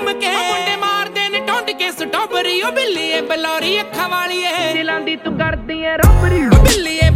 ਘੁੰਮ ਕੇ ਮੁੰਡੇ ਮਾਰਦੇ ਨੇ ਟੁੰਡ ਕੇ ਸਟ੍ਰਾਬੇਰੀ। ਉਹ ਬਿੱਲੀ ਏ ਬਲੌਰੀ ਅੱਖਾਂ ਵਾਲੀ ਏ, ਦਿਲਾਂ ਦੀ ਤੂੰ ਕਰਦੀ ਏ ਰੋਬਰੀ। ਉਹ ਬਿੱਲੀ ਏ